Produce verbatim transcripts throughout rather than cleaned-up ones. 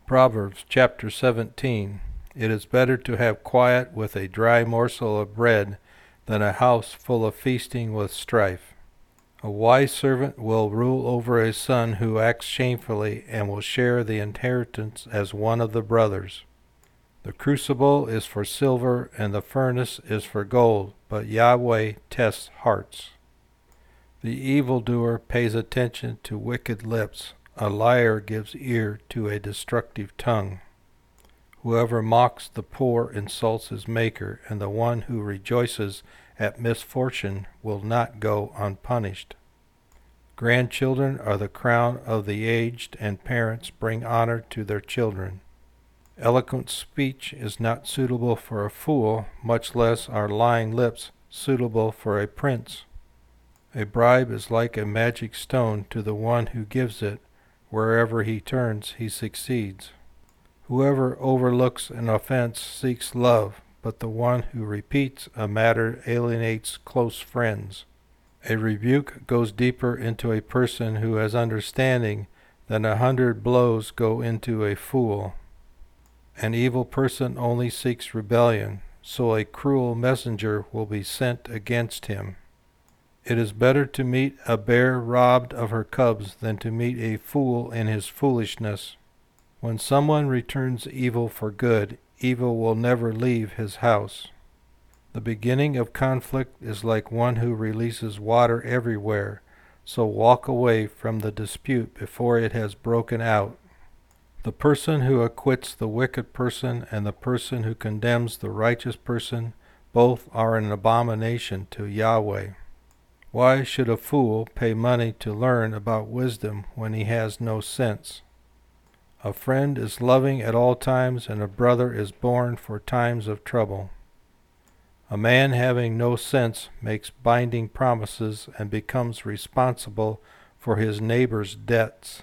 Proverbs chapter seventeen. It is better to have quiet with a dry morsel of bread than a house full of feasting with strife. A wise servant will rule over a son who acts shamefully and will share the inheritance as one of the brothers. The crucible is for silver and the furnace is for gold, but Yahweh tests hearts. The evildoer pays attention to wicked lips. A liar gives ear to a destructive tongue. Whoever mocks the poor insults his Maker, and the one who rejoices at misfortune will not go unpunished. Grandchildren are the crown of the aged, and parents bring honor to their children. Eloquent speech is not suitable for a fool, much less are lying lips suitable for a prince. A bribe is like a magic stone to the one who gives it. Wherever he turns, he succeeds. Whoever overlooks an offense seeks love, but the one who repeats a matter alienates close friends. A rebuke goes deeper into a person who has understanding than a hundred blows go into a fool. An evil person only seeks rebellion, so a cruel messenger will be sent against him. It is better to meet a bear robbed of her cubs than to meet a fool in his foolishness. When someone returns evil for good, evil will never leave his house. The beginning of conflict is like one who releases water everywhere, so walk away from the dispute before it has broken out. The person who acquits the wicked person and the person who condemns the righteous person, both are an abomination to Yahweh. Why should a fool pay money to learn about wisdom when he has no sense? A friend is loving at all times, and a brother is born for times of trouble. A man having no sense makes binding promises and becomes responsible for his neighbor's debts.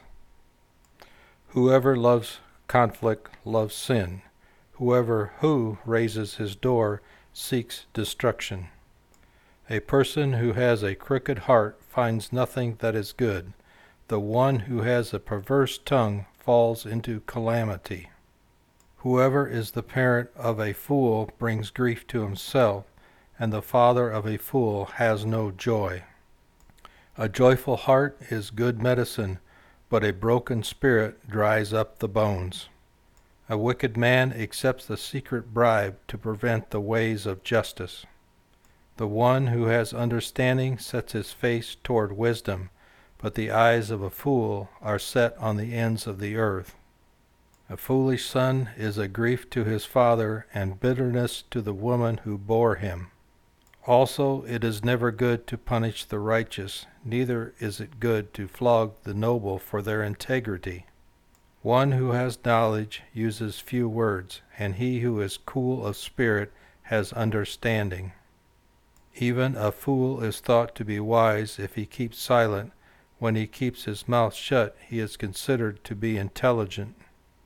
Whoever loves conflict loves sin. Whoever who raises his door seeks destruction. A person who has a crooked heart finds nothing that is good. The one who has a perverse tongue falls into calamity. Whoever is the parent of a fool brings grief to himself, and the father of a fool has no joy. A joyful heart is good medicine, but a broken spirit dries up the bones. A wicked man accepts the secret bribe to prevent the ways of justice. The one who has understanding sets his face toward wisdom, but the eyes of a fool are set on the ends of the earth. A foolish son is a grief to his father, and bitterness to the woman who bore him. Also it is never good to punish the righteous, neither is it good to flog the noble for their integrity. One who has knowledge uses few words, and he who is cool of spirit has understanding. Even a fool is thought to be wise if he keeps silent. When he keeps his mouth shut, he is considered to be intelligent.